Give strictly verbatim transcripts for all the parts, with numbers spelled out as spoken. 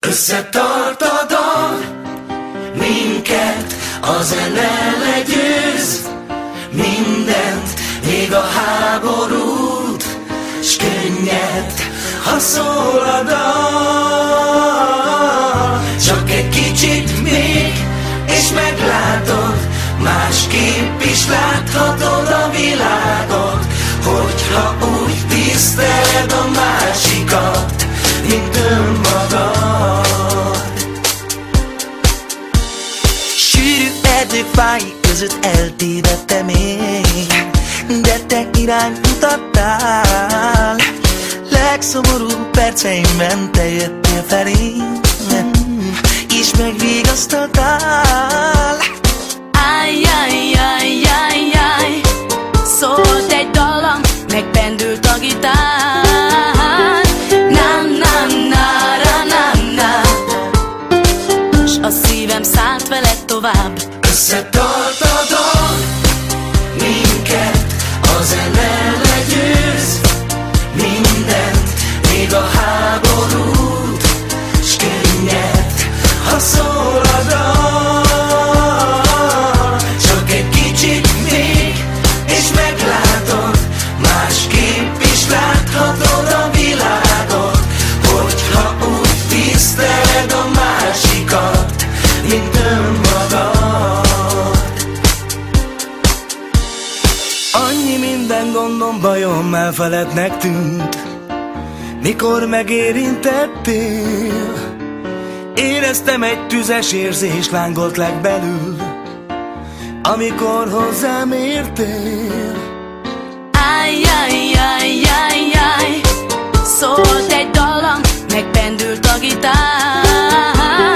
Összetart a dal, minket a zene legyőz, mindent, még a háborút, s könnyed, ha szól a dal. Csak egy kicsit még, és meglátod, másképp is láthatod a világot, hogyha úgy tiszteled a másikat, mint önmagad. Sűrű erdőfái között eltévedtem én, de te irányt mutattál. Legszomorúbb perceimben te jöttél felém, és megvigasztaltál. Ájjájjájjájjáj, szólt egy dallam, megpendült a gitár. Na-na-na-ra-na-na, s a szívem szállt veled tovább. Összetart a dal, minket a zene legyőz, mindent, még a háborút, s könnyed, ha szól a dal. Csak egy kicsit még, és meglátod, másképp is láthatod a világot, hogyha úgy tiszteled a másikat, mint önmagad. Annyi minden gondom, bajom elfeledtnek tűnt, mikor megérintettél. Éreztem, egy tüzes érzés lángolt legbelül, amikor hozzám értél. Ájjájjájjájjáj, szólt egy dallam, megpendült a gitár.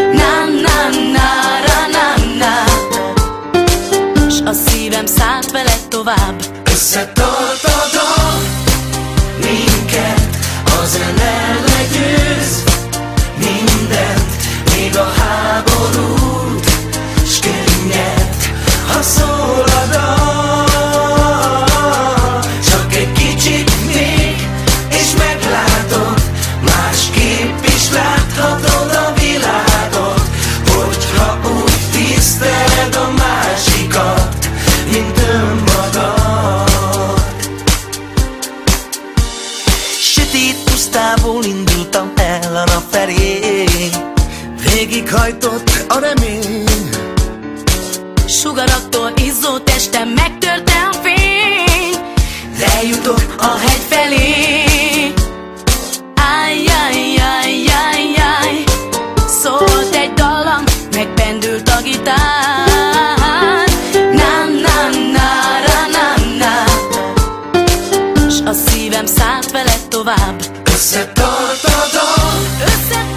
Na-na-na-ra-na-na, s a szívem szállt veled tovább. Összetart a dal, minket a zene legyőz, mindent, még a háborút, s könnyed, ha szól a dal. Csak egy kicsit még, és meglátod, másképp is láthatod a világot, hogyha úgy tiszteled a másikat, mint önmagad. Sötét pusztából indultam el a nap felé, végighajtott a remény. Sugaraktól izzó testem megtörte a fény, lejutok a hegy felé. Ájjájjájjájjáj, szólt egy dallam, megpendült a gitár. Na-na-na-ra-na-na, s a szívem szállt veled tovább. Összetart a dal, Összetart